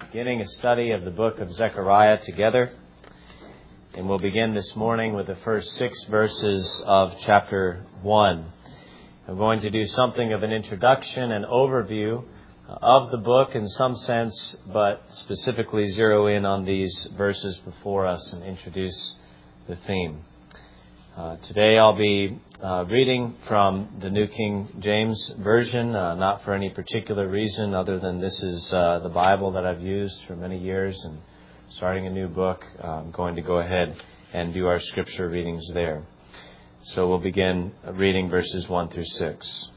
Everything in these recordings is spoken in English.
beginning a study of the book of Zechariah together. And we'll begin this morning with the first 6 verses of chapter 1. I'm going to do something of an introduction and overview of the book in some sense, but specifically zero in on these verses before us and introduce the theme. Today I'll be reading from the New King James Version, not for any particular reason other than this is the Bible that I've used for many years, and starting a new book, I'm going to go ahead and do our scripture readings there. So we'll begin reading verses 1 through 6.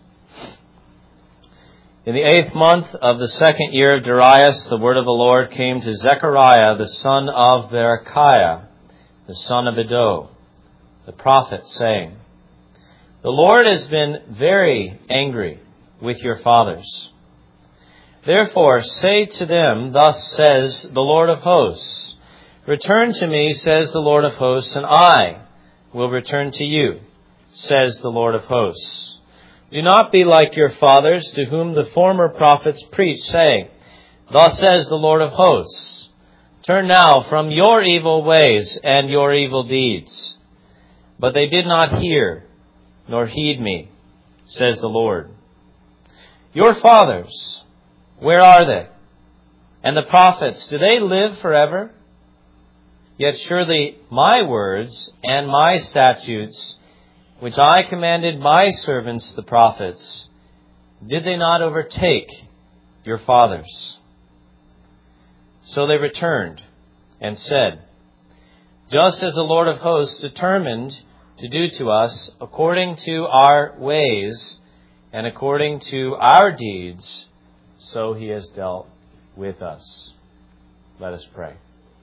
In the 8th month of the 2nd year of Darius, the word of the Lord came to Zechariah, the son of Berechiah, the son of Iddo, the prophet, saying, "The Lord has been very angry with your fathers. Therefore say to them, thus says the Lord of hosts, return to me, says the Lord of hosts, and I will return to you, says the Lord of hosts. Do not be like your fathers, to whom the former prophets preached, saying, thus says the Lord of hosts, turn now from your evil ways and your evil deeds. But they did not hear, nor heed me, says the Lord. Your fathers, where are they? And the prophets, do they live forever? Yet surely my words and my statutes, which I commanded my servants the prophets, did they not overtake your fathers? So they returned and said, just as the Lord of hosts determined to do to us according to our ways and according to our deeds, so he has dealt with us." Let us pray.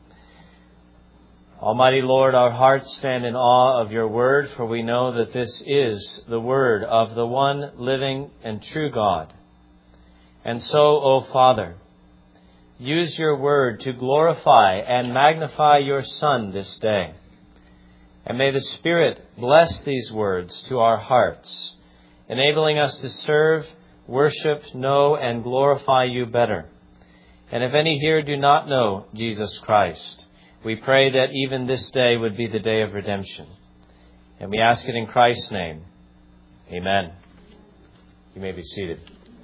Almighty Lord, our hearts stand in awe of your word, for we know that this is the word of the one living and true God. And so, O Father, use your word to glorify and magnify your Son this day. And may the Spirit bless these words to our hearts, enabling us to serve, worship, know, and glorify you better. And if any here do not know Jesus Christ, we pray that even this day would be the day of redemption. And we ask it in Christ's name. Amen. You may be seated.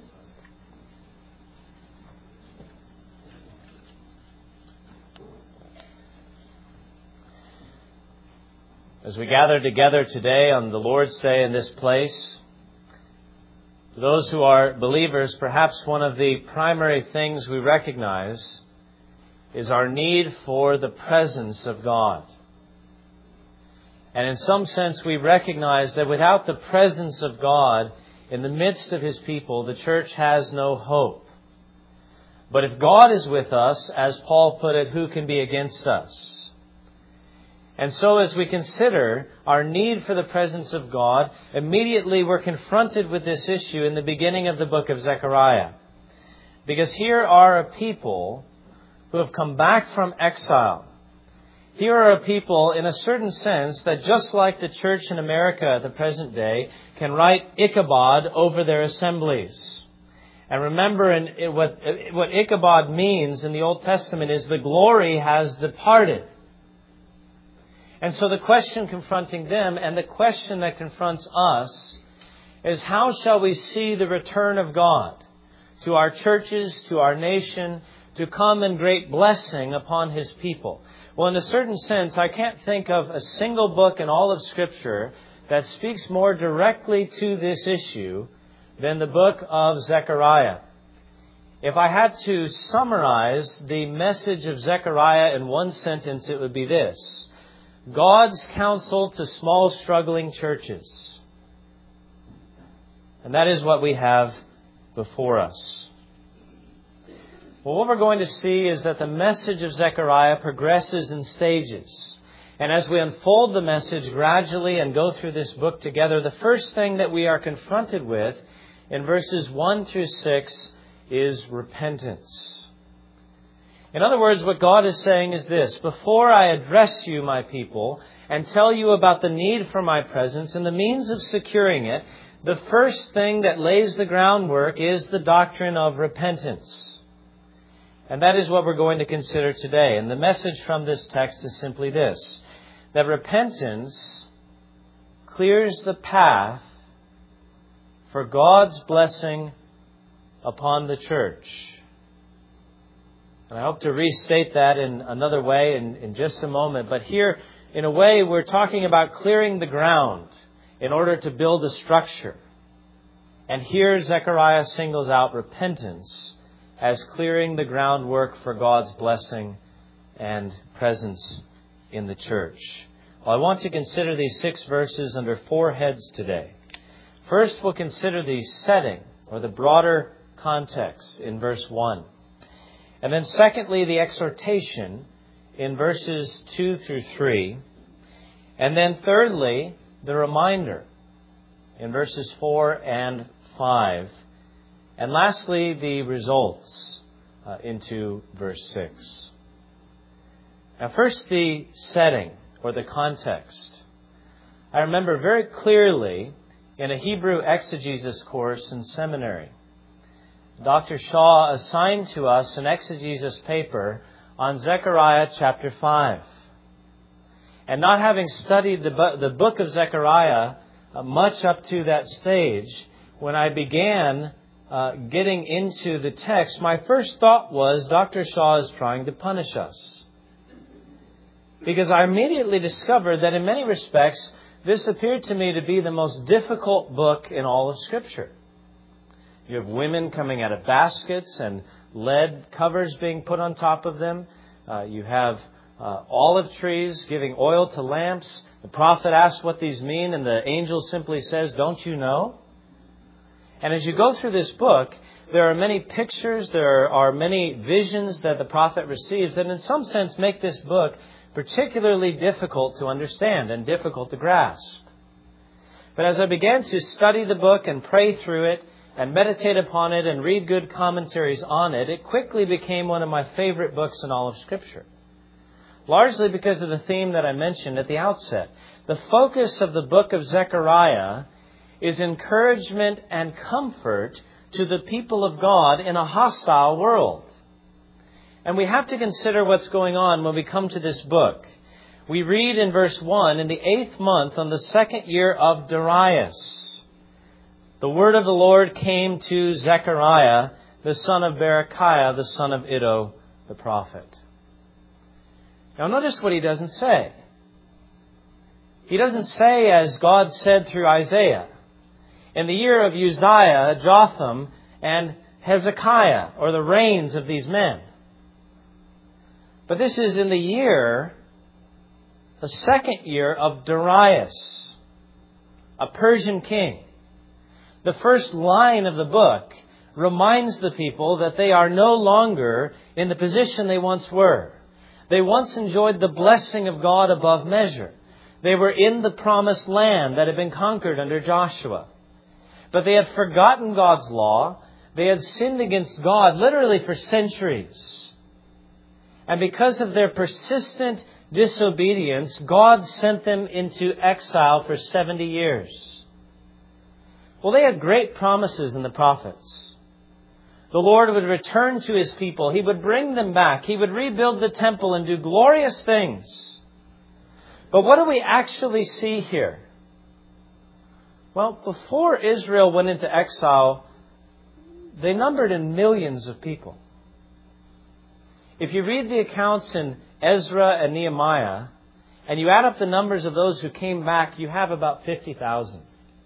As we gather together today on the Lord's Day in this place, for those who are believers, perhaps one of the primary things we recognize is our need for the presence of God. And in some sense, we recognize that without the presence of God in the midst of His people, the church has no hope. But if God is with us, as Paul put it, who can be against us? And so as we consider our need for the presence of God, immediately we're confronted with this issue in the beginning of the book of Zechariah. Because here are a people who have come back from exile. Here are a people, in a certain sense, that just like the church in America at the present day, can write Ichabod over their assemblies. And remember, what Ichabod means in the Old Testament is the glory has departed. And so the question confronting them and the question that confronts us is, how shall we see the return of God to our churches, to our nation, to come in great blessing upon His people? Well, in a certain sense, I can't think of a single book in all of Scripture that speaks more directly to this issue than the book of Zechariah. If I had to summarize the message of Zechariah in one sentence, it would be this: God's counsel to small struggling churches. And that is what we have before us. Well, what we're going to see is that the message of Zechariah progresses in stages. And as we unfold the message gradually and go through this book together, the first thing that we are confronted with in verses 1 through 6 is repentance. In other words, what God is saying is this: before I address you, my people, and tell you about the need for my presence and the means of securing it, the first thing that lays the groundwork is the doctrine of repentance. And that is what we're going to consider today. And the message from this text is simply this, that repentance clears the path for God's blessing upon the church. And I hope to restate that in another way in just a moment. But here, in a way, we're talking about clearing the ground in order to build a structure. And here Zechariah singles out repentance as clearing the groundwork for God's blessing and presence in the church. Well, I want to consider these 6 verses under 4 heads today. First, we'll consider the setting or the broader context in verse 1. And then secondly, the exhortation in verses 2 through 3. And then thirdly, the reminder in verses 4 and 5. And lastly, the results into verse 6. Now first, the setting or the context. I remember very clearly in a Hebrew exegesis course in seminary, Dr. Shaw assigned to us an exegesis paper on Zechariah chapter 5. And not having studied the book of Zechariah much up to that stage, when I began getting into the text, my first thought was, Dr. Shaw is trying to punish us. Because I immediately discovered that in many respects, this appeared to me to be the most difficult book in all of Scripture. You have women coming out of baskets and lead covers being put on top of them. You have olive trees giving oil to lamps. The prophet asks what these mean, and the angel simply says, "Don't you know?" And as you go through this book, there are many pictures, there are many visions that the prophet receives that in some sense make this book particularly difficult to understand and difficult to grasp. But as I began to study the book and pray through it and meditate upon it and read good commentaries on it, it quickly became one of my favorite books in all of Scripture. Largely because of the theme that I mentioned at the outset. The focus of the book of Zechariah is encouragement and comfort to the people of God in a hostile world. And we have to consider what's going on when we come to this book. We read in verse 1, in the 8th month, on the 2nd year of Darius, the word of the Lord came to Zechariah, the son of Berechiah, the son of Iddo, the prophet. Now notice what he doesn't say. He doesn't say, as God said through Isaiah, in the year of Uzziah, Jotham, and Hezekiah, or the reigns of these men. But this is in the year, the 2nd year of Darius, a Persian king. The first line of the book reminds the people that they are no longer in the position they once were. They once enjoyed the blessing of God above measure. They were in the promised land that had been conquered under Joshua. But they had forgotten God's law. They had sinned against God literally for centuries. And because of their persistent disobedience, God sent them into exile for 70 years. Well, they had great promises in the prophets. The Lord would return to His people. He would bring them back. He would rebuild the temple and do glorious things. But what do we actually see here? Well, before Israel went into exile, they numbered in millions of people. If you read the accounts in Ezra and Nehemiah, and you add up the numbers of those who came back, you have about 50,000.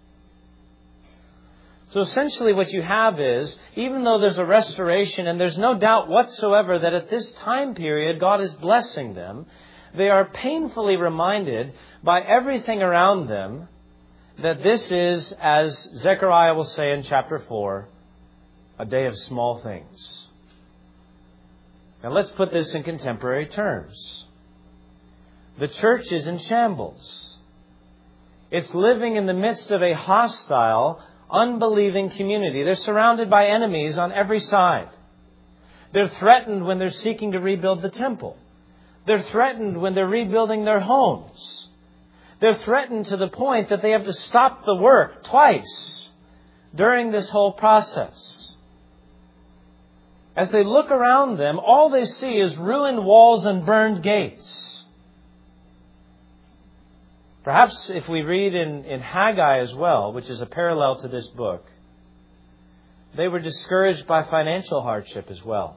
So essentially what you have is, even though there's a restoration, and there's no doubt whatsoever that at this time period God is blessing them, they are painfully reminded by everything around them that this is, as Zechariah will say in chapter 4, a day of small things. Now let's put this in contemporary terms. The church is in shambles. It's living in the midst of a hostile, unbelieving community. They're surrounded by enemies on every side. They're threatened when they're seeking to rebuild the temple. They're threatened when they're rebuilding their homes. They're threatened to the point that they have to stop the work twice during this whole process. As they look around them, all they see is ruined walls and burned gates. Perhaps if we read in Haggai as well, which is a parallel to this book, they were discouraged by financial hardship as well.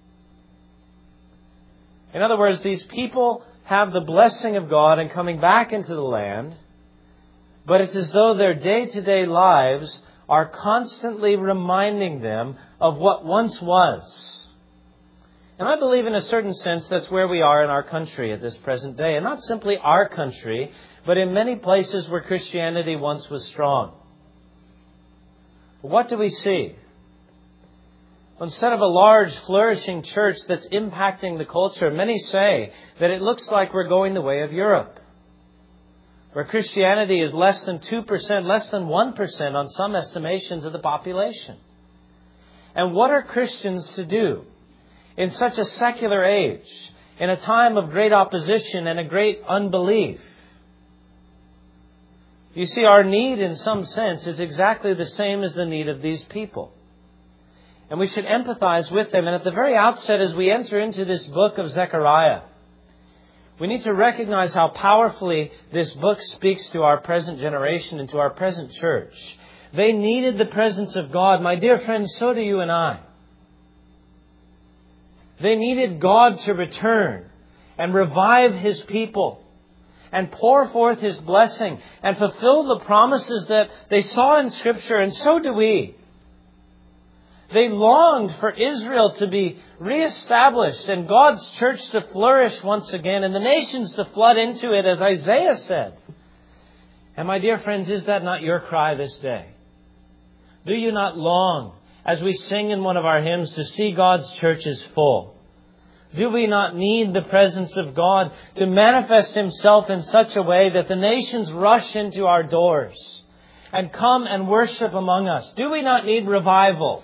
In other words, these people have the blessing of God in coming back into the land, but it's as though their day-to-day lives are constantly reminding them of what once was. And I believe in a certain sense that's where we are in our country at this present day. And not simply our country, but in many places where Christianity once was strong. What do we see? Instead of a large, flourishing church that's impacting the culture, many say that it looks like we're going the way of Europe, where Christianity is less than 2%, less than 1% on some estimations of the population. And what are Christians to do in such a secular age, in a time of great opposition and a great unbelief? You see, our need in some sense is exactly the same as the need of these people. And we should empathize with them. And at the very outset, as we enter into this book of Zechariah, we need to recognize how powerfully this book speaks to our present generation and to our present church. They needed the presence of God. My dear friends, so do you and I. They needed God to return and revive His people and pour forth His blessing and fulfill the promises that they saw in Scripture, and so do we. They longed for Israel to be reestablished and God's church to flourish once again and the nations to flood into it, as Isaiah said. And my dear friends, is that not your cry this day? Do you not long, as we sing in one of our hymns, to see God's churches full? Do we not need the presence of God to manifest Himself in such a way that the nations rush into our doors and come and worship among us? Do we not need revival?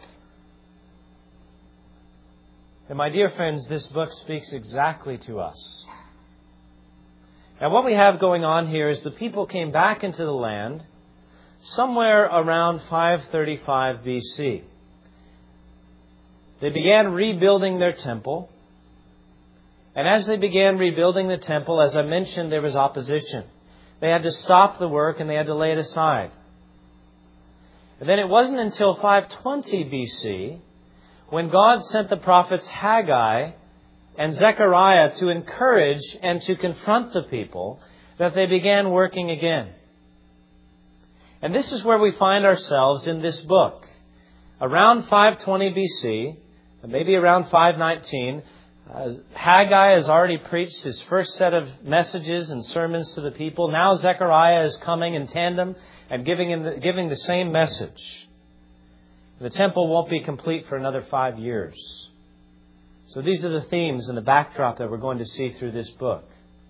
And my dear friends, this book speaks exactly to us. Now, what we have going on here is the people came back into the land somewhere around 535 BC. They began rebuilding their temple. And as they began rebuilding the temple, as I mentioned, there was opposition. They had to stop the work and they had to lay it aside. And then it wasn't until 520 BC when God sent the prophets Haggai and Zechariah to encourage and to confront the people, that they began working again. And this is where we find ourselves in this book. Around 520 BC, maybe around 519, Haggai has already preached his first set of messages and sermons to the people. Now Zechariah is coming in tandem and giving the same message. The temple won't be complete for another 5 years. So these are the themes and the backdrop that we're going to see through this book.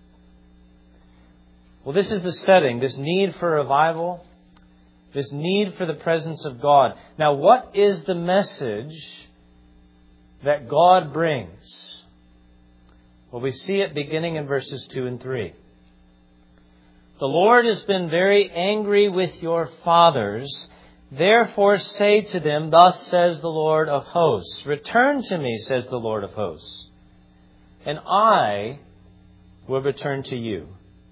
Well, this is the setting, this need for revival, this need for the presence of God. Now, what is the message that God brings? Well, we see it beginning in verses 2 and 3. The Lord has been very angry with your fathers. Therefore say to them, thus says the Lord of hosts. Return to me, says the Lord of hosts, and I will return to you,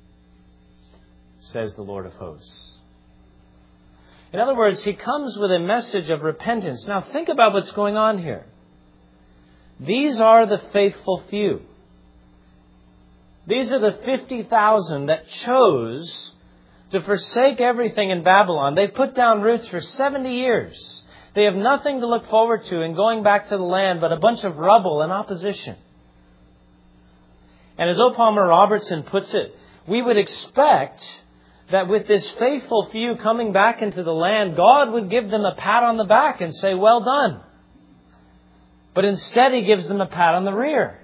says the Lord of hosts. In other words, He comes with a message of repentance. Now think about what's going on here. These are the faithful few. These are the 50,000 that chose to forsake everything in Babylon. They've put down roots for 70 years. They have nothing to look forward to in going back to the land but a bunch of rubble and opposition. And as O. Palmer Robertson puts it, we would expect that with this faithful few coming back into the land, God would give them a pat on the back and say, well done. But instead He gives them a pat on the rear.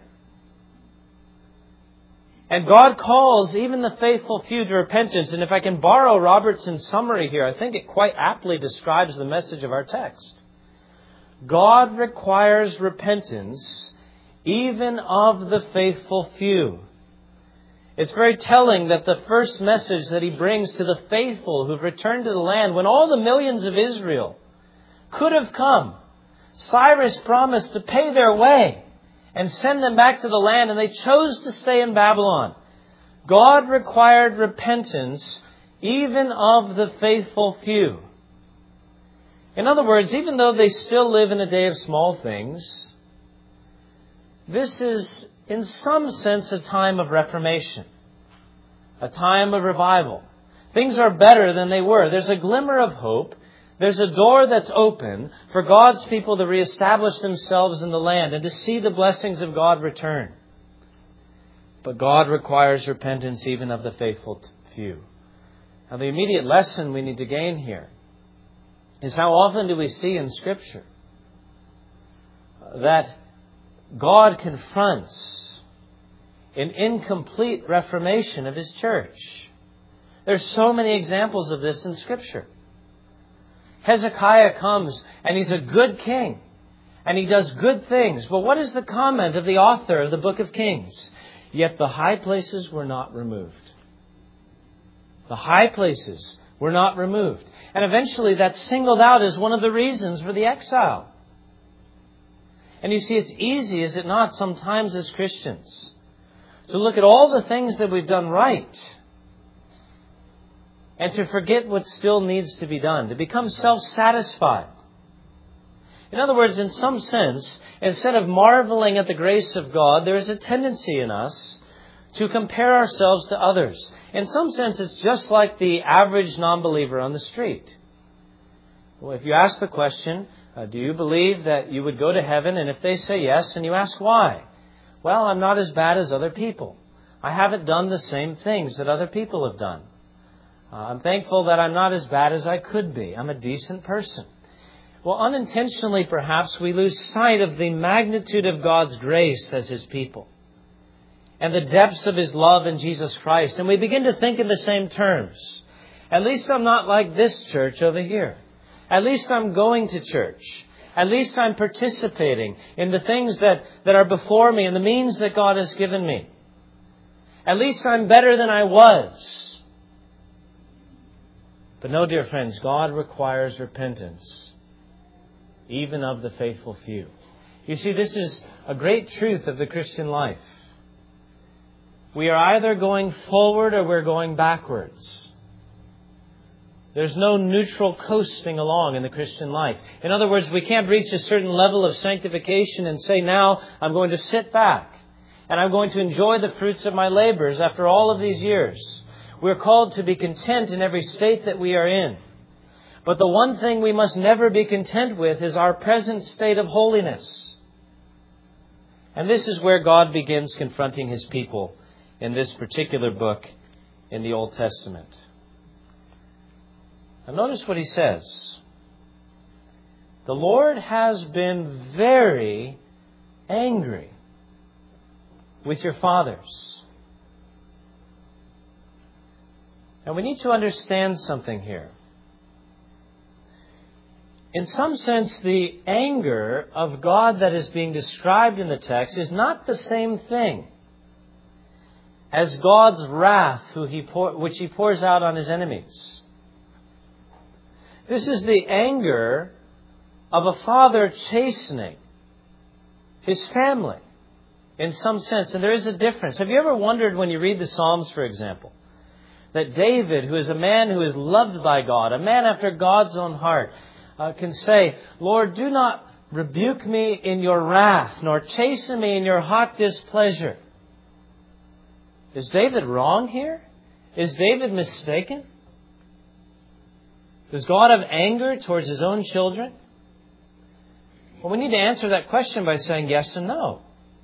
And God calls even the faithful few to repentance. And if I can borrow Robertson's summary here, I think it quite aptly describes the message of our text. God requires repentance even of the faithful few. It's very telling that the first message that He brings to the faithful who've returned to the land, when all the millions of Israel could have come Cyrus promised to pay their way and send them back to the land, and they chose to stay in Babylon. God required repentance even of the faithful few. In other words, even though they still live in a day of small things, this is in some sense a time of reformation, a time of revival. Things are better than they were. There's a glimmer of hope. There's a door that's open for God's people to reestablish themselves in the land and to see the blessings of God return. But God requires repentance even of the faithful few. Now, the immediate lesson we need to gain here is how often do we see in Scripture that God confronts an incomplete reformation of His church. There's so many examples of this in Scripture. Hezekiah comes and he's a good king and he does good things. But what is the comment of the author of the book of Kings? Yet the high places were not removed. The high places were not removed. And eventually that's singled out as one of the reasons for the exile. And you see, it's easy, is it not, sometimes as Christians, to look at all the things that we've done right and to forget what still needs to be done, to become self-satisfied. In other words, in some sense, instead of marveling at the grace of God, there is a tendency in us to compare ourselves to others. In some sense, it's just like the average non-believer on the street. Well, if you ask the question, do you believe that you would go to heaven? And if they say yes, and you ask why? Well, I'm not as bad as other people. I haven't done the same things that other people have done. I'm thankful that I'm not as bad as I could be. I'm a decent person. Well, unintentionally, perhaps, we lose sight of the magnitude of God's grace as His people and the depths of His love in Jesus Christ. And we begin to think in the same terms. At least I'm not like this church over here. At least I'm going to church. At least I'm participating in the things that are before me and the means that God has given me. At least I'm better than I was. But no, dear friends, God requires repentance, even of the faithful few. You see, this is a great truth of the Christian life. We are either going forward or we're going backwards. There's no neutral coasting along in the Christian life. In other words, we can't reach a certain level of sanctification and say, now I'm going to sit back and I'm going to enjoy the fruits of my labors after all of these years. We're called to be content in every state that we are in. But the one thing we must never be content with is our present state of holiness. And this is where God begins confronting His people in this particular book in the Old Testament. Now notice what He says. The Lord has been very angry with your fathers. And we need to understand something here. In some sense, the anger of God that is being described in the text is not the same thing as God's wrath which He pours out on His enemies. This is the anger of a father chastening his family in some sense. And there is a difference. Have you ever wondered when you read the Psalms, for example, that David, who is a man who is loved by God, a man after God's own heart, can say, Lord, do not rebuke me in your wrath, nor chasten me in your hot displeasure. Is David wrong here? Is David mistaken? Does God have anger towards His own children? Well, we need to answer that question by saying yes and no.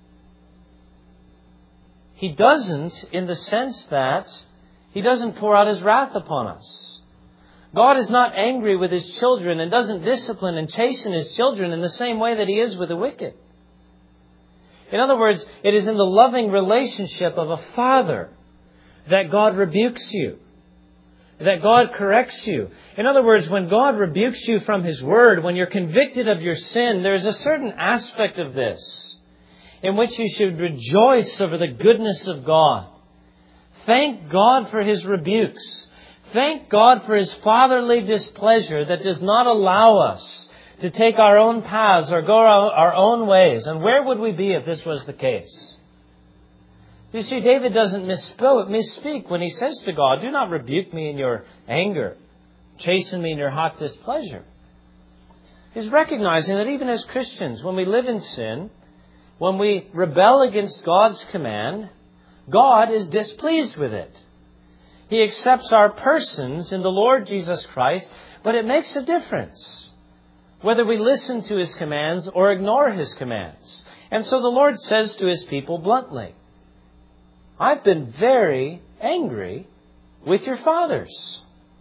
He doesn't, in the sense that He doesn't pour out His wrath upon us. God is not angry with His children and doesn't discipline and chasten His children in the same way that He is with the wicked. In other words, it is in the loving relationship of a father that God rebukes you, that God corrects you. In other words, when God rebukes you from His Word, when you're convicted of your sin, there's a certain aspect of this in which you should rejoice over the goodness of God. Thank God for His rebukes. Thank God for His fatherly displeasure that does not allow us to take our own paths or go our own ways. And where would we be if this was the case? You see, David doesn't misspeak when he says to God, do not rebuke me in your anger, chasten me in your hot displeasure. He's recognizing that even as Christians, when we live in sin, when we rebel against God's command, God is displeased with it. He accepts our persons in the Lord Jesus Christ, but it makes a difference whether we listen to His commands or ignore His commands. And so the Lord says to His people bluntly, I've been very angry with your fathers.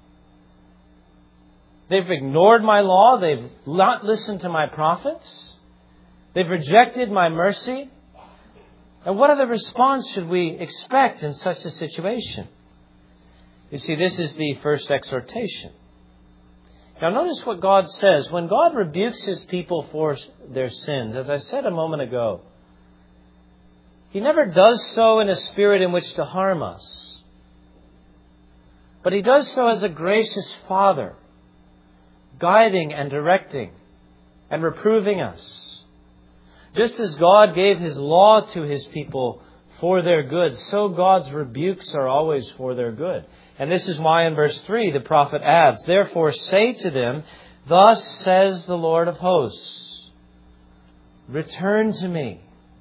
They've ignored my law. They've not listened to my prophets. They've rejected my mercy. And what other response should we expect in such a situation? You see, this is the first exhortation. Now notice what God says. When God rebukes His people for their sins, as I said a moment ago, He never does so in a spirit in which to harm us. But He does so as a gracious Father, guiding and directing and reproving us. Just as God gave His law to His people for their good, so God's rebukes are always for their good. And this is why in verse 3 the prophet adds, therefore say to them, thus says the Lord of hosts, return to me,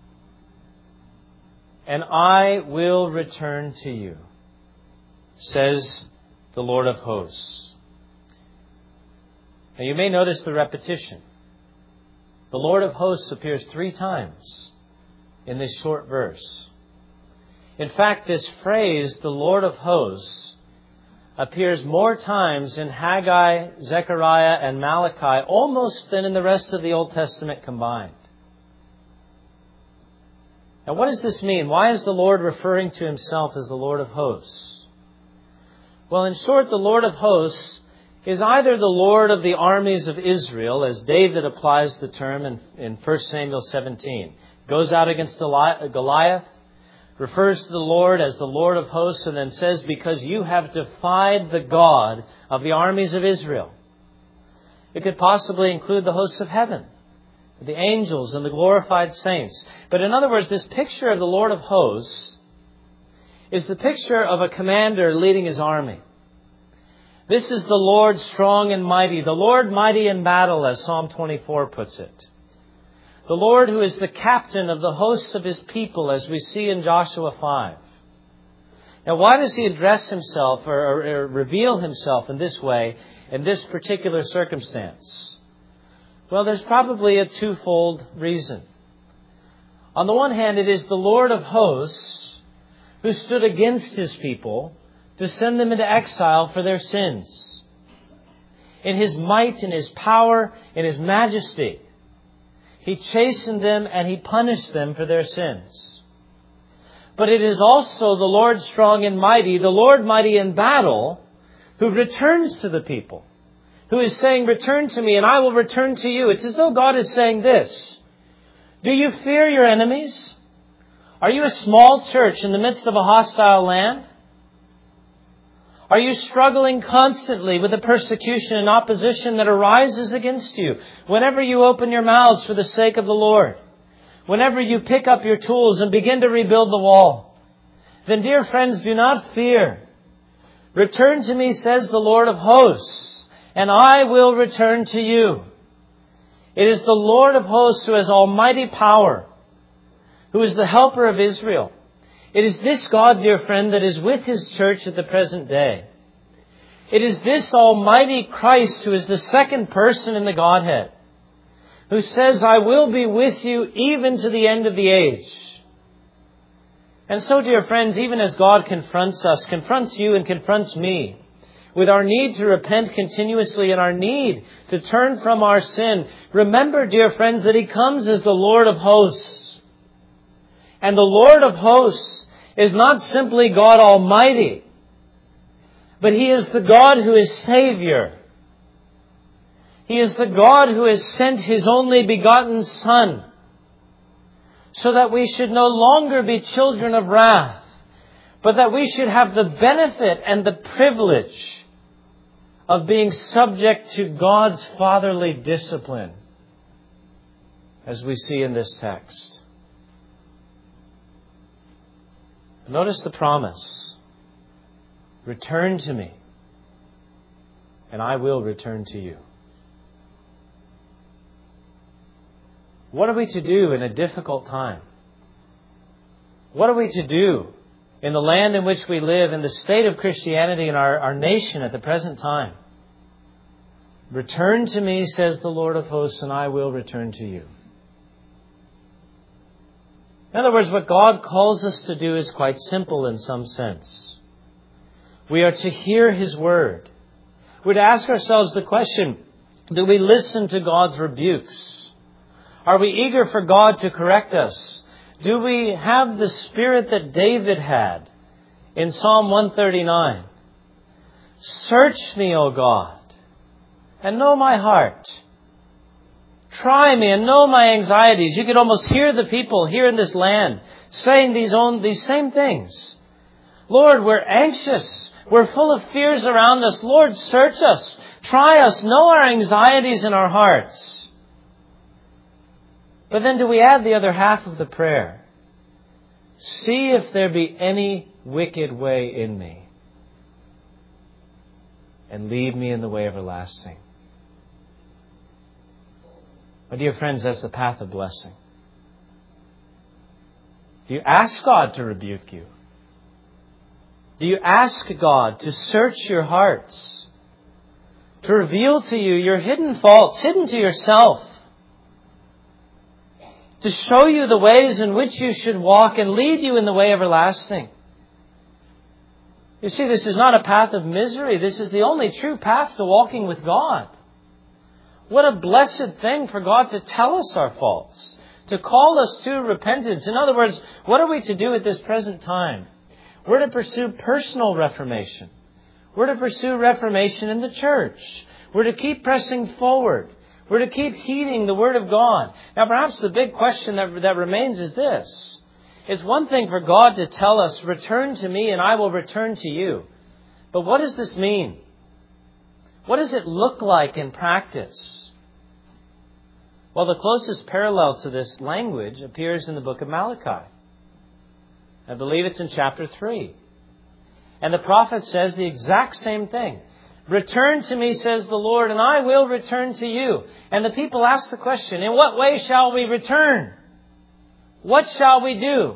and I will return to you, says the Lord of hosts. Now you may notice the repetition. The Lord of hosts appears 3 times in this short verse. In fact, this phrase, the Lord of hosts, appears more times in Haggai, Zechariah, and Malachi almost than in the rest of the Old Testament combined. Now what does this mean? Why is the Lord referring to Himself as the Lord of hosts? Well, in short, the Lord of hosts is either the Lord of the armies of Israel, as David applies the term in 1 Samuel 17. Goes out against Goliath, refers to the Lord as the Lord of hosts, and then says, because you have defied the God of the armies of Israel. It could possibly include the hosts of heaven, the angels and the glorified saints. But in other words, this picture of the Lord of hosts is the picture of a commander leading his army. This is the Lord strong and mighty, the Lord mighty in battle, as Psalm 24 puts it. The Lord who is the captain of the hosts of His people, as we see in Joshua 5. Now, why does He address Himself or reveal Himself in this way, in this particular circumstance? Well, there's probably a twofold reason. On the one hand, it is the Lord of hosts who stood against His people to send them into exile for their sins. In His might, in His power, in His majesty, He chastened them and He punished them for their sins. But it is also the Lord strong and mighty, the Lord mighty in battle, who returns to the people, who is saying, return to me and I will return to you. It's as though God is saying this. Do you fear your enemies? Are you a small church in the midst of a hostile land? Are you struggling constantly with the persecution and opposition that arises against you whenever you open your mouths for the sake of the Lord? Whenever you pick up your tools and begin to rebuild the wall? Then, dear friends, do not fear. Return to me, says the Lord of hosts, and I will return to you. It is the Lord of hosts who has almighty power, who is the helper of Israel. It is this God, dear friend, that is with His church at the present day. It is this almighty Christ who is the second person in the Godhead, who says, I will be with you even to the end of the age. And so, dear friends, even as God confronts us, confronts you and confronts me, with our need to repent continuously and our need to turn from our sin, remember, dear friends, that He comes as the Lord of hosts. And the Lord of hosts is not simply God Almighty, but He is the God who is Savior. He is the God who has sent His only begotten Son, so that we should no longer be children of wrath, but that we should have the benefit and the privilege of being subject to God's fatherly discipline, as we see in this text. Notice the promise. Return to me, and I will return to you. What are we to do in a difficult time? What are we to do in the land in which we live, in the state of Christianity in our nation at the present time? Return to me, says the Lord of hosts, and I will return to you. In other words, what God calls us to do is quite simple in some sense. We are to hear His word. We're to ask ourselves the question, do we listen to God's rebukes? Are we eager for God to correct us? Do we have the spirit that David had in Psalm 139? Search me, O God, and know my heart. Try me and know my anxieties. You could almost hear the people here in this land saying these same things. Lord, we're anxious. We're full of fears around us. Lord, search us. Try us. Know our anxieties in our hearts. But then do we add the other half of the prayer? See if there be any wicked way in me, and lead me in the way everlasting. My dear friends, that's the path of blessing. Do you ask God to rebuke you? Do you ask God to search your hearts, to reveal to you your hidden faults, hidden to yourself, to show you the ways in which you should walk and lead you in the way everlasting? You see, this is not a path of misery. This is the only true path to walking with God. What a blessed thing for God to tell us our faults, to call us to repentance. In other words, what are we to do at this present time? We're to pursue personal reformation. We're to pursue reformation in the church. We're to keep pressing forward. We're to keep heeding the Word of God. Now, perhaps the big question that remains is this. It's one thing for God to tell us, return to me and I will return to you. But what does this mean? What does it look like in practice? Well, the closest parallel to this language appears in the book of Malachi. I believe it's in chapter 3. And the prophet says the exact same thing. Return to me, says the Lord, and I will return to you. And the people ask the question, in what way shall we return? What shall we do?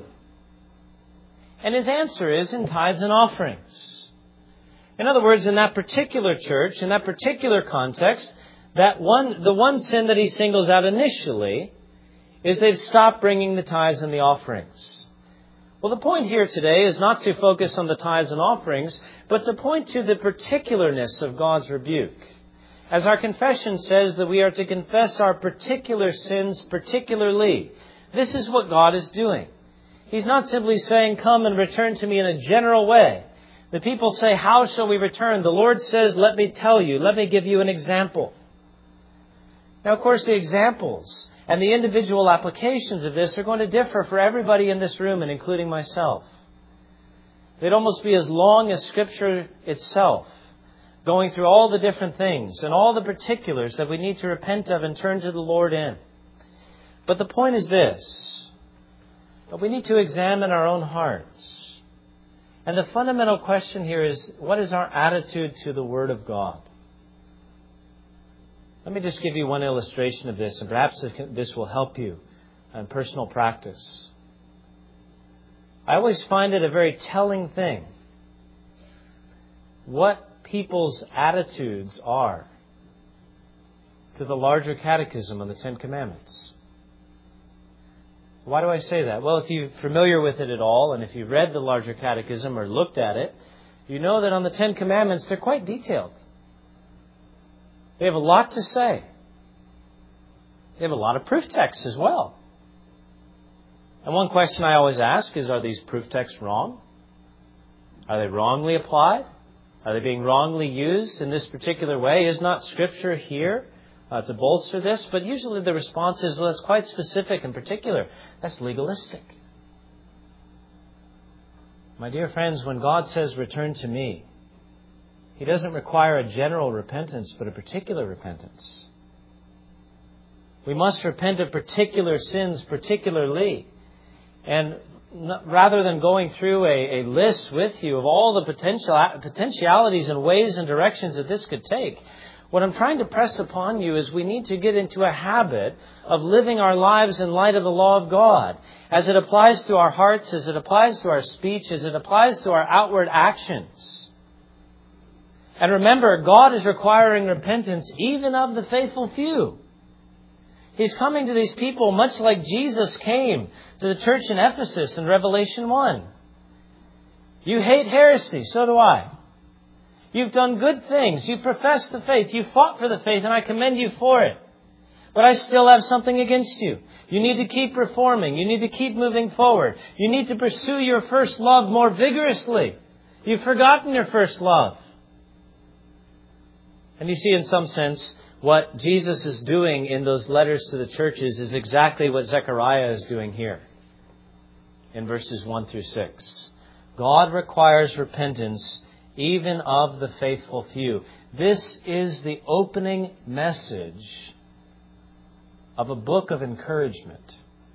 And his answer is in tithes and offerings. In other words, in that particular church, in that particular context, the one sin that he singles out initially is they've stopped bringing the tithes and the offerings. Well, the point here today is not to focus on the tithes and offerings, but to point to the particularness of God's rebuke. As our confession says that we are to confess our particular sins particularly. This is what God is doing. He's not simply saying, come and return to me in a general way. The people say, how shall we return? The Lord says, let me tell you, let me give you an example. Now, of course, the examples and the individual applications of this are going to differ for everybody in this room, and including myself. They'd almost be as long as Scripture itself, going through all the different things and all the particulars that we need to repent of and turn to the Lord in. But the point is this, that we need to examine our own hearts. And the fundamental question here is, what is our attitude to the Word of God? Let me just give you one illustration of this, and perhaps this will help you in personal practice. I always find it a very telling thing what people's attitudes are to the larger catechism on the Ten Commandments. Why do I say that? Well, if you're familiar with it at all, and if you've read the larger catechism or looked at it, you know that on the Ten Commandments, they're quite detailed. They have a lot to say. They have a lot of proof texts as well. And one question I always ask is, are these proof texts wrong? Are they wrongly applied? Are they being wrongly used in this particular way? Is not Scripture here to bolster this? But usually the response is, well, it's quite specific and particular. That's legalistic. My dear friends, when God says, return to me, He doesn't require a general repentance, but a particular repentance. We must repent of particular sins particularly. And rather than going through a list with you of all the potentialities and ways and directions that this could take, what I'm trying to press upon you is we need to get into a habit of living our lives in light of the law of God, as it applies to our hearts, as it applies to our speech, as it applies to our outward actions. And remember, God is requiring repentance even of the faithful few. He's coming to these people much like Jesus came to the church in Ephesus in Revelation 1. You hate heresy, so do I. You've done good things. You profess the faith. You fought for the faith, and I commend you for it. But I still have something against you. You need to keep reforming. You need to keep moving forward. You need to pursue your first love more vigorously. You've forgotten your first love. And you see, in some sense, what Jesus is doing in those letters to the churches is exactly what Zechariah is doing here in verses 1 through 6. God requires repentance even of the faithful few. This is the opening message of a book of encouragement.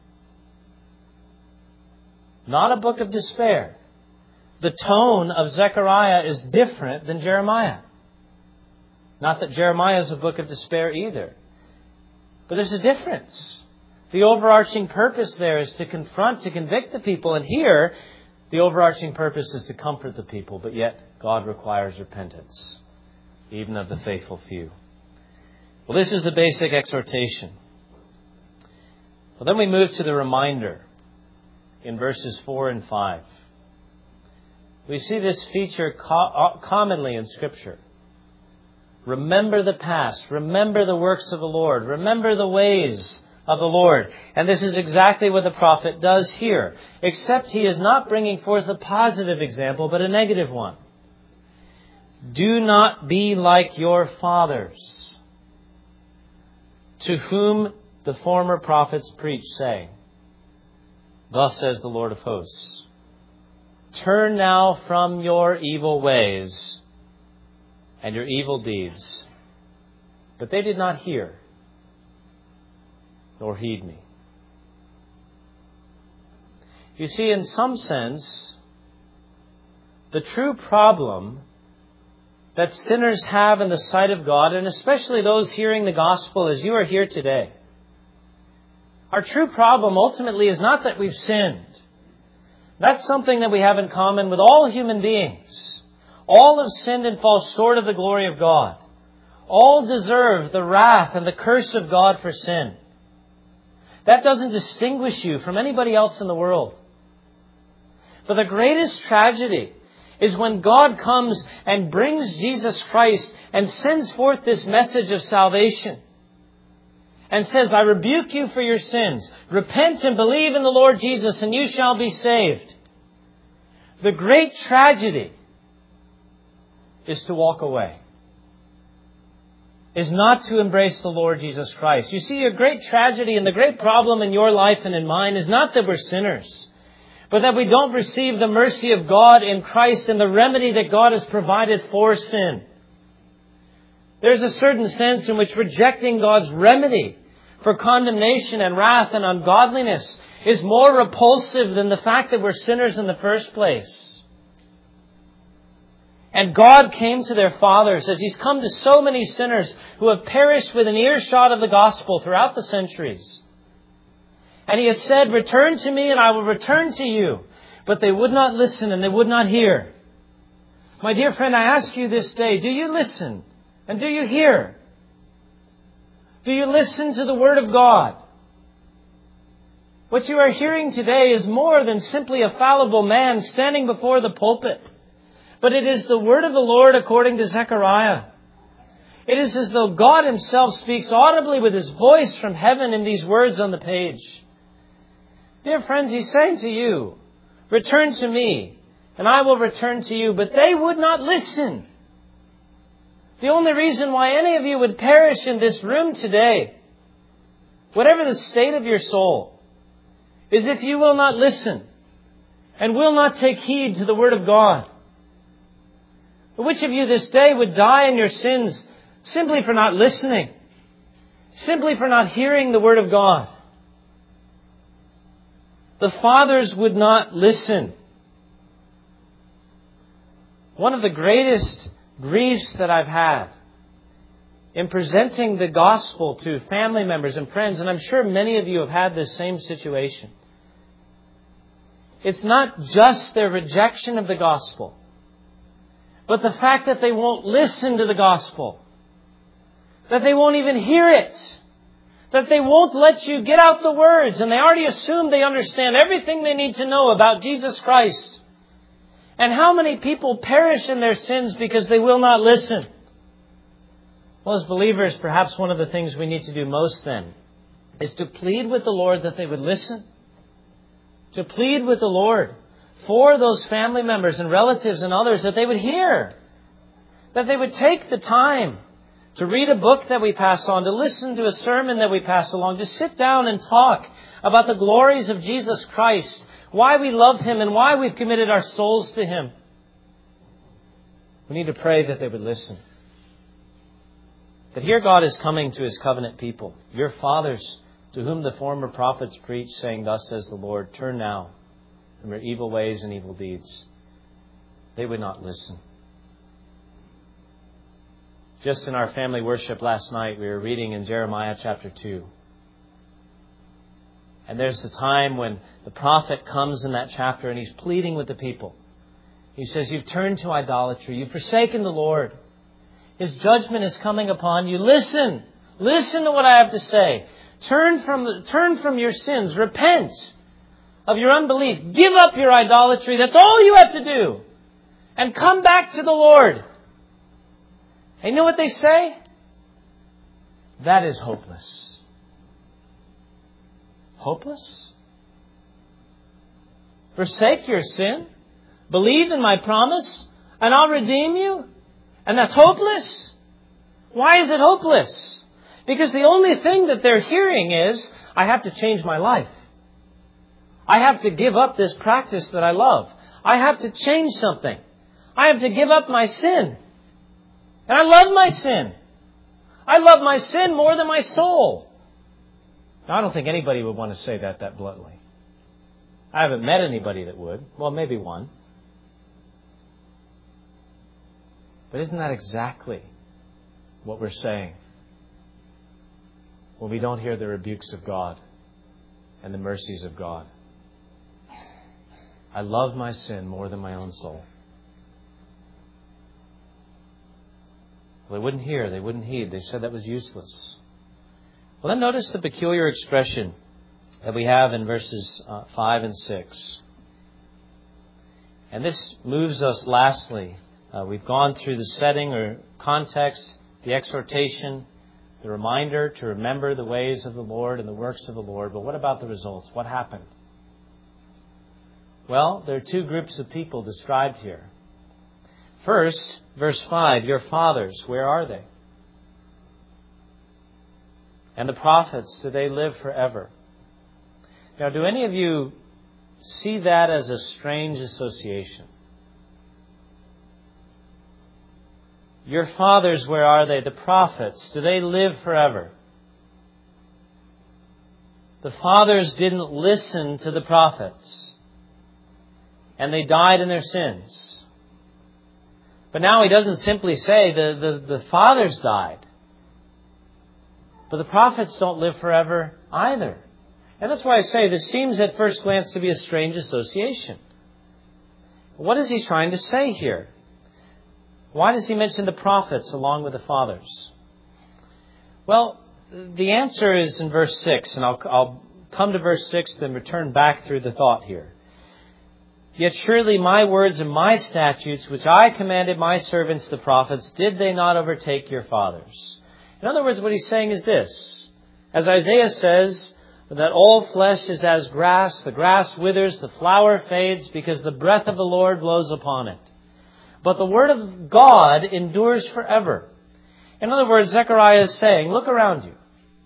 Not a book of despair. The tone of Zechariah is different than Jeremiah. Not that Jeremiah is a book of despair either. But there's a difference. The overarching purpose there is to confront, to convict the people. And here, the overarching purpose is to comfort the people. But yet, God requires repentance, even of the faithful few. Well, this is the basic exhortation. Well, then we move to the reminder in verses 4 and 5. We see this feature commonly in Scripture. Remember the past. Remember the works of the Lord. Remember the ways of the Lord. And this is exactly what the prophet does here, except he is not bringing forth a positive example, but a negative one. Do not be like your fathers, to whom the former prophets preached, saying, Thus says the Lord of hosts, turn now from your evil ways and your evil deeds. But they did not hear, nor heed me. You see, in some sense, the true problem that sinners have in the sight of God, and especially those hearing the gospel as you are here today, our true problem ultimately is not that we've sinned. That's something that we have in common with all human beings. All have sinned and fall short of the glory of God. All deserve the wrath and the curse of God for sin. That doesn't distinguish you from anybody else in the world. But the greatest tragedy is when God comes and brings Jesus Christ and sends forth this message of salvation and says, I rebuke you for your sins. Repent and believe in the Lord Jesus and you shall be saved. The great tragedy is to walk away, is not to embrace the Lord Jesus Christ. You see, a great tragedy and the great problem in your life and in mine is not that we're sinners, but that we don't receive the mercy of God in Christ and the remedy that God has provided for sin. There's a certain sense in which rejecting God's remedy for condemnation and wrath and ungodliness is more repulsive than the fact that we're sinners in the first place. And God came to their fathers as He's come to so many sinners who have perished within earshot of the gospel throughout the centuries. And He has said, return to me and I will return to you. But they would not listen and they would not hear. My dear friend, I ask you this day, do you listen and do you hear? Do you listen to the Word of God? What you are hearing today is more than simply a fallible man standing before the pulpit. But it is the Word of the Lord according to Zechariah. It is as though God Himself speaks audibly with His voice from heaven in these words on the page. Dear friends, He's saying to you, return to me, and I will return to you. But they would not listen. The only reason why any of you would perish in this room today, whatever the state of your soul, is if you will not listen and will not take heed to the Word of God. Which of you this day would die in your sins simply for not listening? Simply for not hearing the Word of God? The fathers would not listen. One of the greatest griefs that I've had in presenting the gospel to family members and friends, and I'm sure many of you have had this same situation. It's not just their rejection of the gospel, but the fact that they won't listen to the gospel, that they won't even hear it, that they won't let you get out the words, and they already assume they understand everything they need to know about Jesus Christ. And how many people perish in their sins because they will not listen? Well, as believers, perhaps one of the things we need to do most then is to plead with the Lord that they would listen. To plead with the Lord for those family members and relatives and others that they would hear. That they would take the time to read a book that we pass on, to listen to a sermon that we pass along, to sit down and talk about the glories of Jesus Christ, why we love Him and why we've committed our souls to Him. We need to pray that they would listen. That here God is coming to His covenant people, your fathers, to whom the former prophets preached, saying, "Thus says the Lord, turn now from your evil ways and evil deeds." They would not listen. Just in our family worship last night, we were reading in Jeremiah chapter 2. And there's the time when the prophet comes in that chapter and he's pleading with the people. He says, "You've turned to idolatry. You've forsaken the Lord. His judgment is coming upon you. Listen. Listen to what I have to say. Turn from your sins. Repent of your unbelief. Give up your idolatry. That's all you have to do. And come back to the Lord." And you know what they say? That is hopeless. Hopeless? Forsake your sin. Believe in my promise. And I'll redeem you. And that's hopeless? Why is it hopeless? Because the only thing that they're hearing is, I have to change my life. I have to give up this practice that I love. I have to change something. I have to give up my sin. And I love my sin. I love my sin more than my soul. Now, I don't think anybody would want to say that bluntly. I haven't met anybody that would. Well, maybe one. But isn't that exactly what we're saying when we don't hear the rebukes of God and the mercies of God? I love my sin more than my own soul. Well, they wouldn't hear, they wouldn't heed. They said that was useless. Well, then notice the peculiar expression that we have in verses 5 and 6. And this moves us lastly. We've gone through the setting or context, the exhortation, the reminder to remember the ways of the Lord and the works of the Lord. But what about the results? What happened? Well, there are two groups of people described here. First, verse 5, your fathers, where are they? And the prophets, do they live forever? Now, do any of you see that as a strange association? Your fathers, where are they? The prophets, do they live forever? The fathers didn't listen to the prophets, and they died in their sins. But now he doesn't simply say the fathers died. But the prophets don't live forever either. And that's why I say this seems at first glance to be a strange association. What is he trying to say here? Why does he mention the prophets along with the fathers? Well, the answer is in verse 6, and I'll come to verse 6, then return back through the thought here. Yet surely my words and my statutes, which I commanded my servants the prophets, did they not overtake your fathers? In other words, what he's saying is this. As Isaiah says, that all flesh is as grass, the grass withers, the flower fades, because the breath of the Lord blows upon it. But the word of God endures forever. In other words, Zechariah is saying, look around you.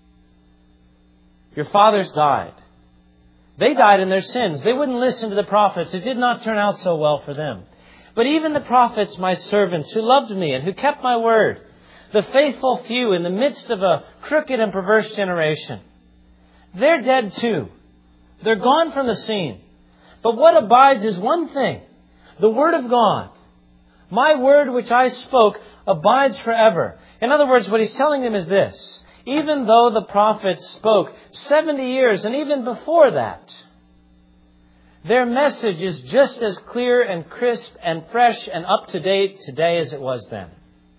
Your fathers died. They died in their sins. They wouldn't listen to the prophets. It did not turn out so well for them. But even the prophets, my servants, who loved me and who kept my word, the faithful few in the midst of a crooked and perverse generation, they're dead too. They're gone from the scene. But what abides is one thing, the Word of God. My word which I spoke abides forever. In other words, what he's telling them is this. Even though the prophets spoke 70 years and even before that, their message is just as clear and crisp and fresh and up to date today as it was then.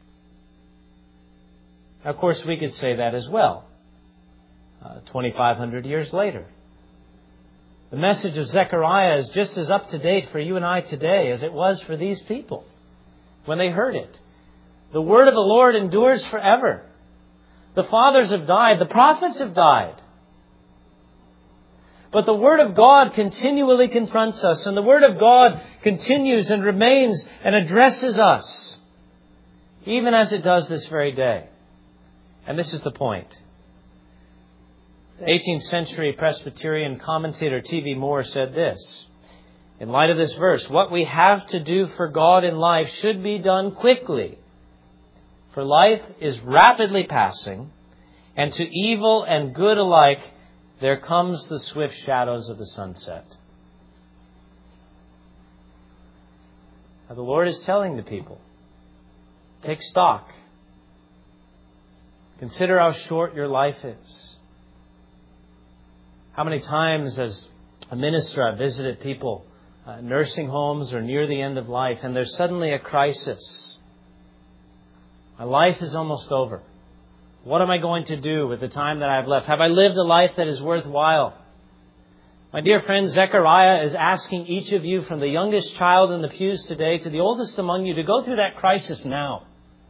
Now, of course, we could say that as well, 2,500 years later. The message of Zechariah is just as up to date for you and I today as it was for these people when they heard it. The word of the Lord endures forever. The fathers have died. The prophets have died. But the Word of God continually confronts us, and the Word of God continues and remains and addresses us, even as it does this very day. And this is the point. The 18th century Presbyterian commentator T.V. Moore said this, in light of this verse, what we have to do for God in life should be done quickly. For life is rapidly passing, and to evil and good alike, there comes the swift shadows of the sunset. Now, the Lord is telling the people, take stock. Consider how short your life is. How many times as a minister I've visited people, nursing homes or near the end of life, and there's suddenly a crisis. My life is almost over. What am I going to do with the time that I've left? Have I lived a life that is worthwhile? My dear friends, Zechariah is asking each of you, from the youngest child in the pews today to the oldest among you, to go through that crisis now.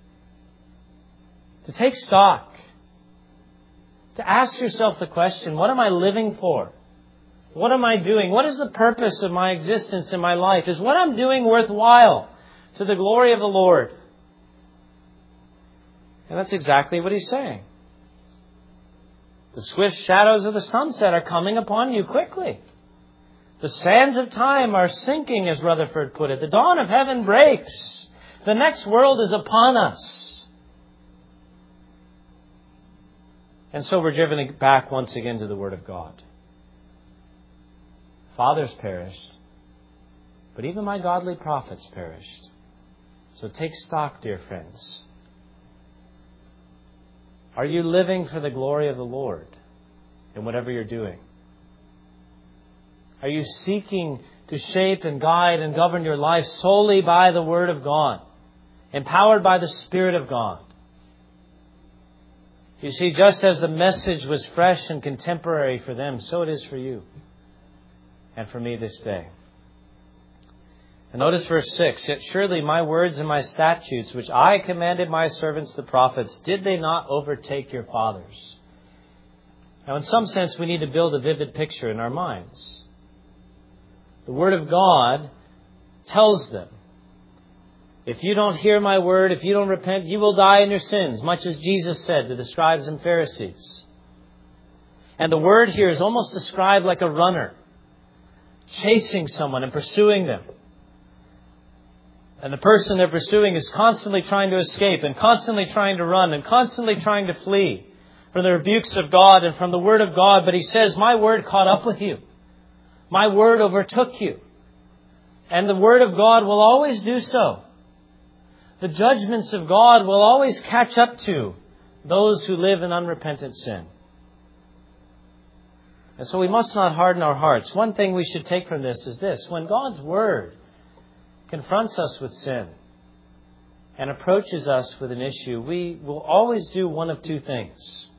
To take stock. To ask yourself the question, what am I living for? What am I doing? What is the purpose of my existence in my life? Is what I'm doing worthwhile to the glory of the Lord? And that's exactly what he's saying. The swift shadows of the sunset are coming upon you quickly. The sands of time are sinking, as Rutherford put it. The dawn of heaven breaks. The next world is upon us. And so we're driven back once again to the Word of God. Fathers perished, but even my godly prophets perished. So take stock, dear friends. Are you living for the glory of the Lord in whatever you're doing? Are you seeking to shape and guide and govern your life solely by the Word of God, empowered by the Spirit of God? You see, just as the message was fresh and contemporary for them, so it is for you and for me this day. And notice verse 6, yet surely my words and my statutes, which I commanded my servants the prophets, did they not overtake your fathers? Now, in some sense, we need to build a vivid picture in our minds. The Word of God tells them, if you don't hear my word, if you don't repent, you will die in your sins, much as Jesus said to the scribes and Pharisees. And the word here is almost described like a runner, chasing someone and pursuing them. And the person they're pursuing is constantly trying to escape and constantly trying to run and constantly trying to flee from the rebukes of God and from the Word of God. But he says, my word caught up with you. My word overtook you. And the Word of God will always do so. The judgments of God will always catch up to those who live in unrepentant sin. And so we must not harden our hearts. One thing we should take from this is this. When God's Word confronts us with sin and approaches us with an issue, we will always do one of two things.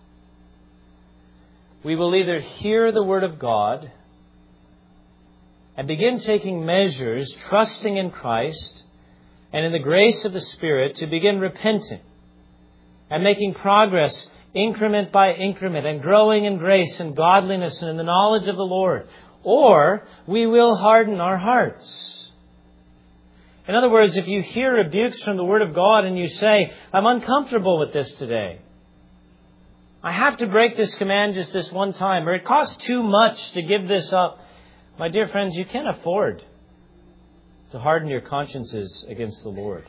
We will either hear the Word of God and begin taking measures, trusting in Christ and in the grace of the Spirit, to begin repenting and making progress increment by increment and growing in grace and godliness and in the knowledge of the Lord. Or we will harden our hearts. In other words, if you hear rebukes from the Word of God and you say, I'm uncomfortable with this today. I have to break this command just this one time, or it costs too much to give this up. My dear friends, you can't afford to harden your consciences against the Lord.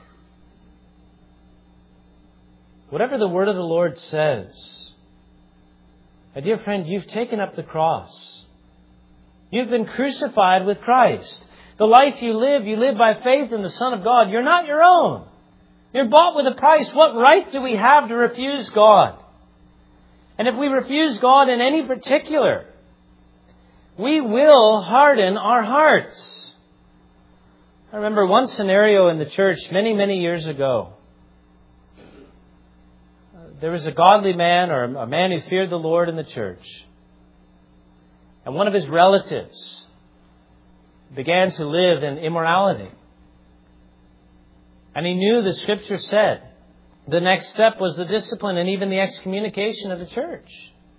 Whatever the word of the Lord says, my dear friend, you've taken up the cross. You've been crucified with Christ. The life you live by faith in the Son of God. You're not your own. You're bought with a price. What right do we have to refuse God? And if we refuse God in any particular, we will harden our hearts. I remember one scenario in the church many, many years ago. There was a godly man, or a man who feared the Lord in the church. And one of his relatives began to live in immorality. And he knew the Scripture said the next step was the discipline and even the excommunication of the church.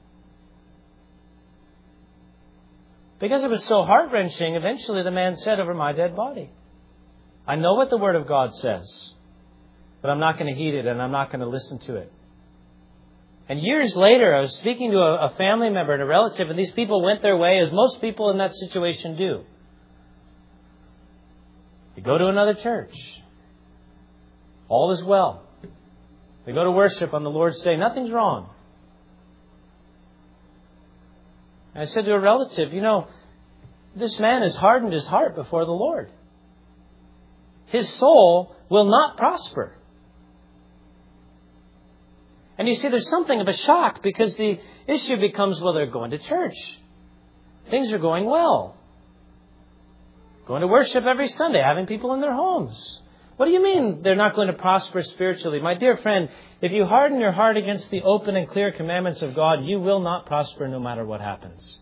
Because it was so heart-wrenching, eventually the man said, "Over my dead body. I know what the Word of God says, but I'm not going to heed it and I'm not going to listen to it." And years later, I was speaking to a family member and a relative, and these people went their way, as most people in that situation do. They go to another church. All is well. They go to worship on the Lord's Day. Nothing's wrong. And I said to a relative, this man has hardened his heart before the Lord. His soul will not prosper. And you see, there's something of a shock because the issue becomes, well, they're going to church. Things are going well. Going to worship every Sunday, having people in their homes. What do you mean they're not going to prosper spiritually? My dear friend, if you harden your heart against the open and clear commandments of God, you will not prosper no matter what happens.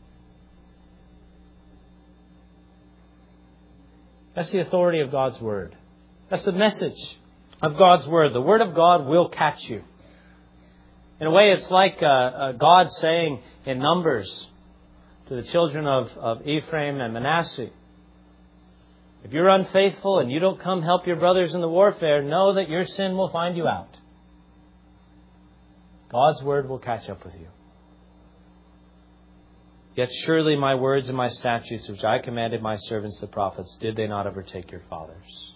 That's the authority of God's Word. That's the message of God's Word. The Word of God will catch you. In a way, it's like God saying in Numbers to the children of Ephraim and Manasseh, if you're unfaithful and you don't come help your brothers in the warfare, know that your sin will find you out. God's Word will catch up with you. Yet surely my words and my statutes, which I commanded my servants the prophets, did they not overtake your fathers?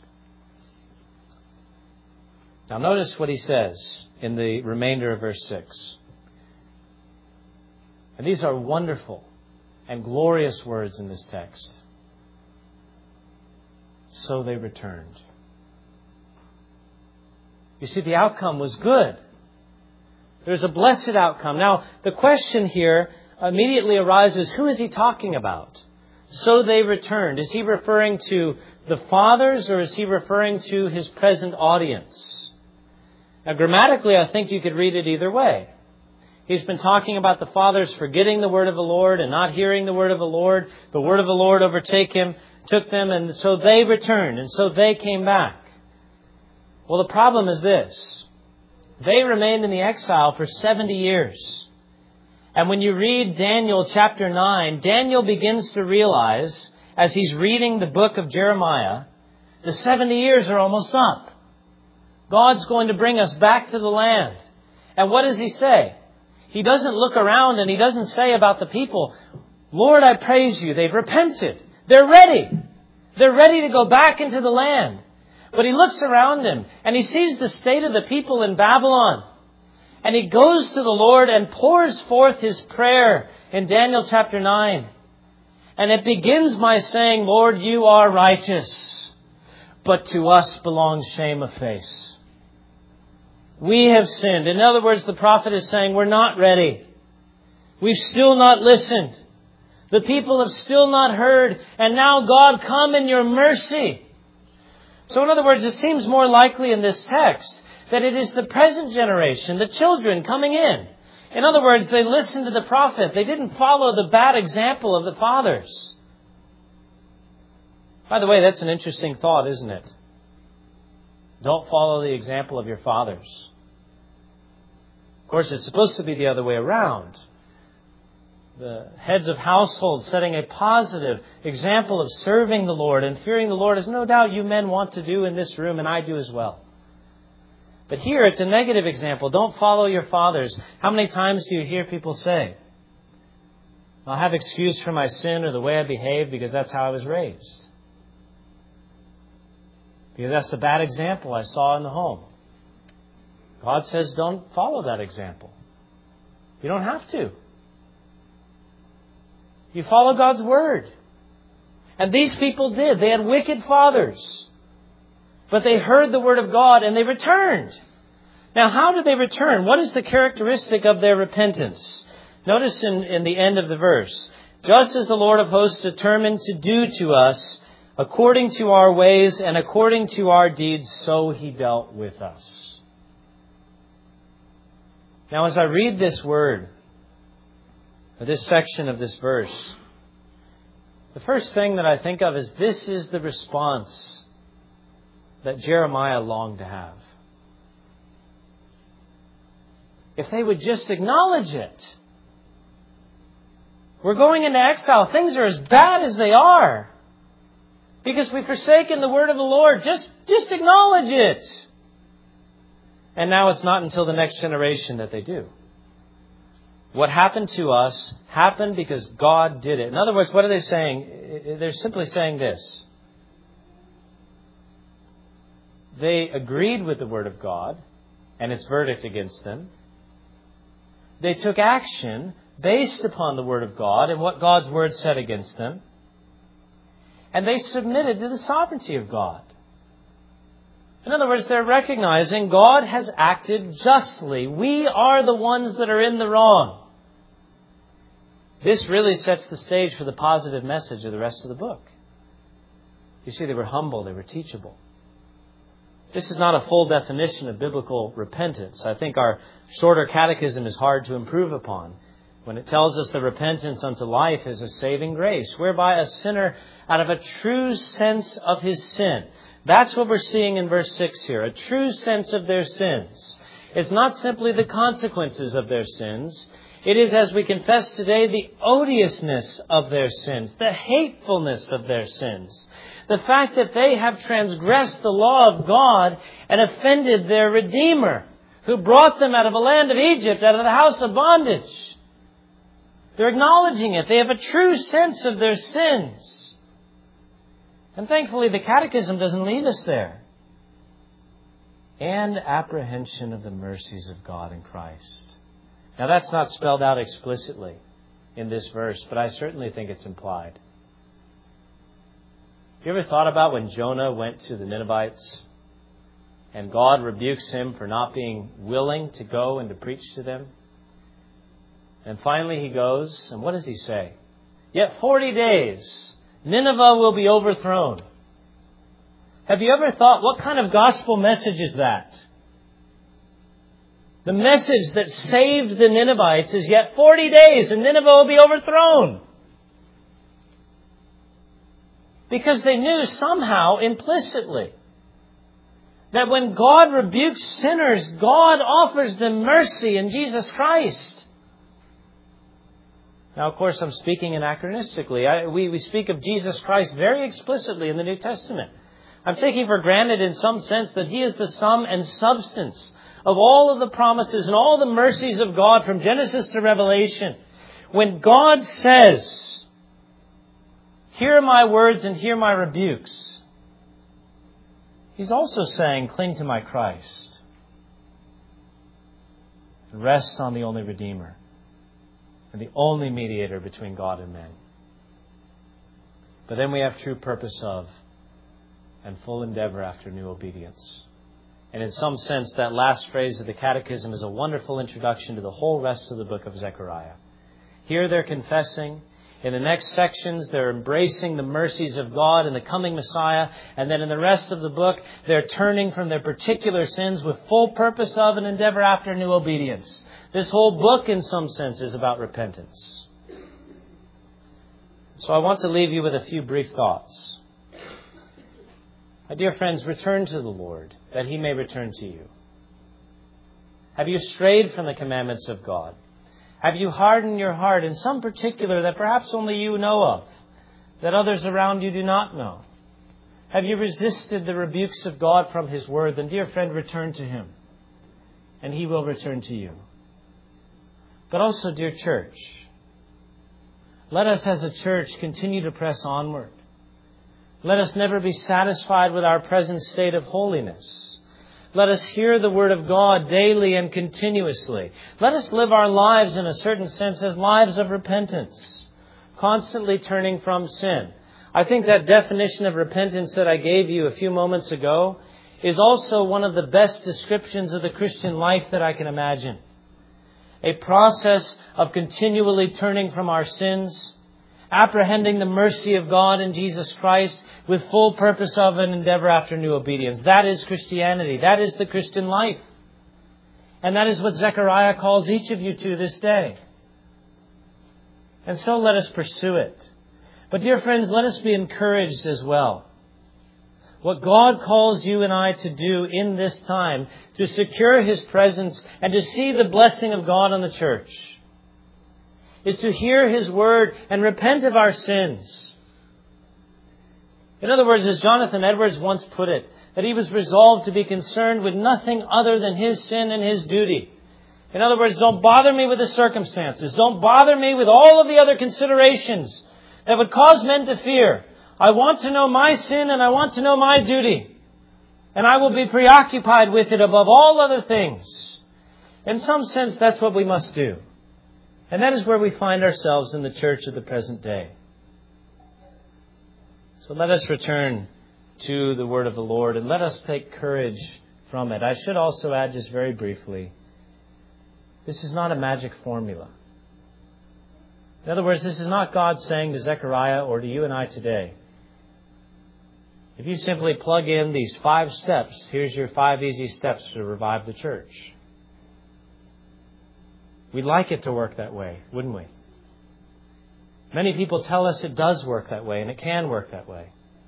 Now notice what he says in the remainder of verse 6. And these are wonderful and glorious words in this text. So they returned. You see, the outcome was good. There's a blessed outcome. Now, the question here immediately arises, who is he talking about? So they returned. Is he referring to the fathers or is he referring to his present audience? Now, grammatically, I think you could read it either way. He's been talking about the fathers forgetting the word of the Lord and not hearing the word of the Lord. The word of the Lord took them, and so they returned, and so they came back. Well, the problem is this. They remained in the exile for 70 years. And when you read Daniel chapter 9, Daniel begins to realize, as he's reading the book of Jeremiah, the 70 years are almost up. God's going to bring us back to the land. And what does he say? He doesn't look around and he doesn't say about the people, Lord, I praise you. They've repented. They're ready. They're ready to go back into the land. But he looks around him and he sees the state of the people in Babylon. And he goes to the Lord and pours forth his prayer in Daniel chapter 9. And it begins by saying, Lord, you are righteous, but to us belongs shame of face. We have sinned. In other words, the prophet is saying, we're not ready. We've still not listened. The people have still not heard. And now, God, come in your mercy. So in other words, it seems more likely in this text that it is the present generation, the children coming in. In other words, they listened to the prophet. They didn't follow the bad example of the fathers. By the way, that's an interesting thought, isn't it? Don't follow the example of your fathers. Of course, it's supposed to be the other way around. The heads of households setting a positive example of serving the Lord and fearing the Lord, as no doubt you men want to do in this room, and I do as well. But here it's a negative example. Don't follow your fathers. How many times do you hear people say, I'll have excuse for my sin or the way I behave because that's how I was raised? Because that's a bad example I saw in the home. God says don't follow that example. You don't have to. You follow God's Word. And these people did. They had wicked fathers. But they heard the Word of God and they returned. Now, how did they return? What is the characteristic of their repentance? Notice in the end of the verse, just as the Lord of hosts determined to do to us, according to our ways and according to our deeds, so He dealt with us. Now, as I read this word, or this section of this verse, the first thing that I think of is this is the response that Jeremiah longed to have. If they would just acknowledge it. We're going into exile. Things are as bad as they are. Because we've forsaken the word of the Lord. Just acknowledge it. And now it's not until the next generation that they do. What happened to us happened because God did it. In other words, what are they saying? They're simply saying this. They agreed with the word of God and its verdict against them. They took action based upon the word of God and what God's word said against them. And they submitted to the sovereignty of God. In other words, they're recognizing God has acted justly. We are the ones that are in the wrong. This really sets the stage for the positive message of the rest of the book. You see, they were humble, they were teachable. This is not a full definition of biblical repentance. I think our shorter catechism is hard to improve upon when it tells us that repentance unto life is a saving grace, whereby a sinner, out of a true sense of his sin. That's what we're seeing in verse 6 here, a true sense of their sins. It's not simply the consequences of their sins. It is, as we confess today, the odiousness of their sins, the hatefulness of their sins. The fact that they have transgressed the law of God and offended their Redeemer, who brought them out of the land of Egypt, out of the house of bondage. They're acknowledging it. They have a true sense of their sins. And thankfully, the Catechism doesn't leave us there. And apprehension of the mercies of God in Christ. Now, that's not spelled out explicitly in this verse, but I certainly think it's implied. You ever thought about when Jonah went to the Ninevites and God rebukes him for not being willing to go and to preach to them? And finally he goes, and what does he say? Yet 40 days, Nineveh will be overthrown. Have you ever thought, what kind of gospel message is that? The message that saved the Ninevites is yet 40 days and Nineveh will be overthrown. Because they knew somehow, implicitly, that when God rebukes sinners, God offers them mercy in Jesus Christ. Now, of course, I'm speaking anachronistically. We speak of Jesus Christ very explicitly in the New Testament. I'm taking for granted in some sense that He is the sum and substance of all of the promises and all the mercies of God from Genesis to Revelation. When God says, hear my words and hear my rebukes, He's also saying, cling to my Christ. And rest on the only Redeemer and the only mediator between God and men. But then we have true purpose of and full endeavor after new obedience. And in some sense, that last phrase of the Catechism is a wonderful introduction to the whole rest of the book of Zechariah. Here they're confessing. In the next sections, they're embracing the mercies of God and the coming Messiah. And then in the rest of the book, they're turning from their particular sins with full purpose of and endeavor after new obedience. This whole book, in some sense, is about repentance. So I want to leave you with a few brief thoughts. My dear friends, return to the Lord, that He may return to you. Have you strayed from the commandments of God? Have you hardened your heart in some particular that perhaps only you know of, that others around you do not know? Have you resisted the rebukes of God from His Word? Then, dear friend, return to Him, and He will return to you. But also, dear church, let us as a church continue to press onward. Let us never be satisfied with our present state of holiness. Let us hear the Word of God daily and continuously. Let us live our lives in a certain sense as lives of repentance, constantly turning from sin. I think that definition of repentance that I gave you a few moments ago is also one of the best descriptions of the Christian life that I can imagine. A process of continually turning from our sins, apprehending the mercy of God in Jesus Christ with full purpose of an endeavor after new obedience. That is Christianity. That is the Christian life. And that is what Zechariah calls each of you to this day. And so let us pursue it. But dear friends, let us be encouraged as well. What God calls you and I to do in this time, to secure His presence and to see the blessing of God on the church, is to hear His word and repent of our sins. In other words, as Jonathan Edwards once put it, that he was resolved to be concerned with nothing other than his sin and his duty. In other words, don't bother me with the circumstances. Don't bother me with all of the other considerations that would cause men to fear. I want to know my sin and I want to know my duty. And I will be preoccupied with it above all other things. In some sense, that's what we must do. And that is where we find ourselves in the church of the present day. So let us return to the word of the Lord and let us take courage from it. I should also add just very briefly, this is not a magic formula. In other words, this is not God saying to Zechariah or to you and I today, if you simply plug in these 5 steps, here's your 5 easy steps to revive the church. We'd like it to work that way, wouldn't we? Many people tell us it does work that way and it can work that way.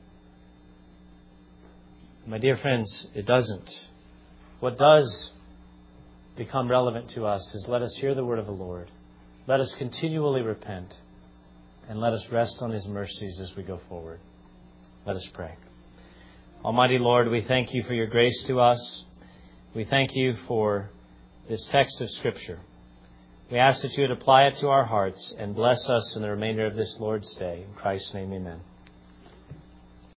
My dear friends, it doesn't. What does become relevant to us is let us hear the word of the Lord. Let us continually repent. And let us rest on His mercies as we go forward. Let us pray. Almighty Lord, we thank You for Your grace to us. We thank You for this text of Scripture. We ask that You would apply it to our hearts and bless us in the remainder of this Lord's day. In Christ's name, amen.